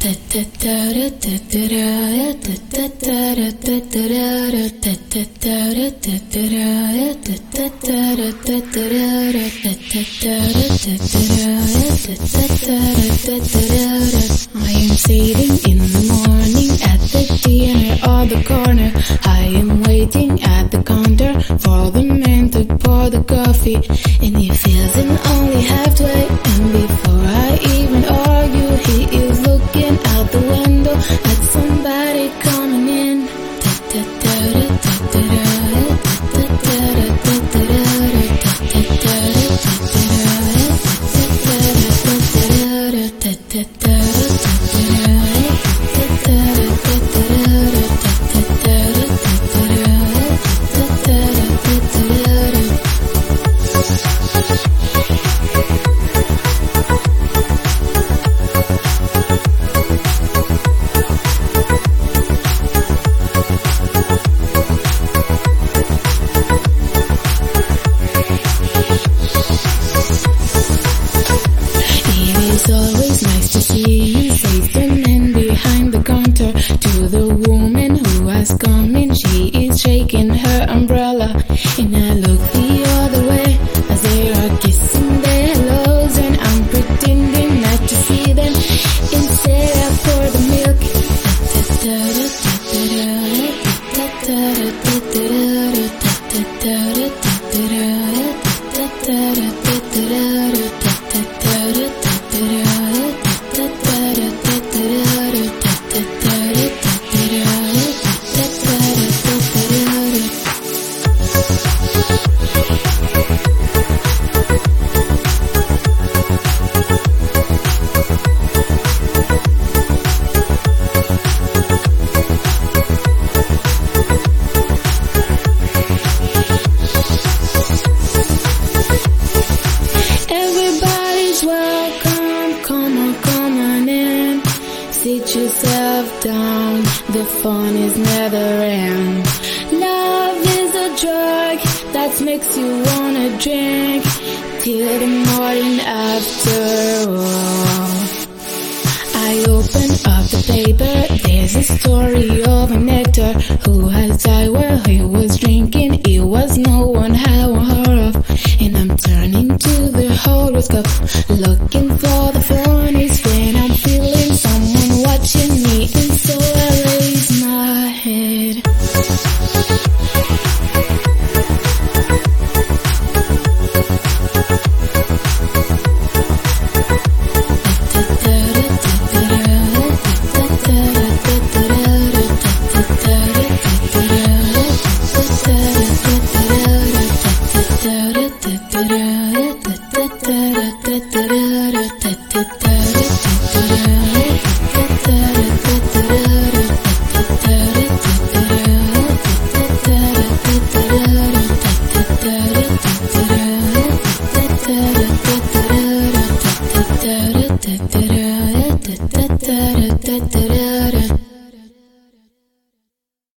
am sitting in the morning at the dinner or the corner. I am waiting at the counter for the man to pour the coffee, and he feels it only halfway. And before I even argue, he is looking out the window at somebody coming in. It's always nice to see you, says the man behind the counter to the woman who has come in. She is shaking her umbrella, and I look the other way as they are kissing their hellos, and I'm pretending not to see them instead I pour the milk. Everybody's welcome, come on in. Sit yourself down, the fun is never end. Love is a drug that makes you wanna drink till the morning after all. I open up the paper, there's a story of an actor who has died while he was drinking. It was no one had heard of, and I'm turning to the horoscope, looking for the funnies when I'm feeling someone watching me, and so I raise my head. Da da da da da.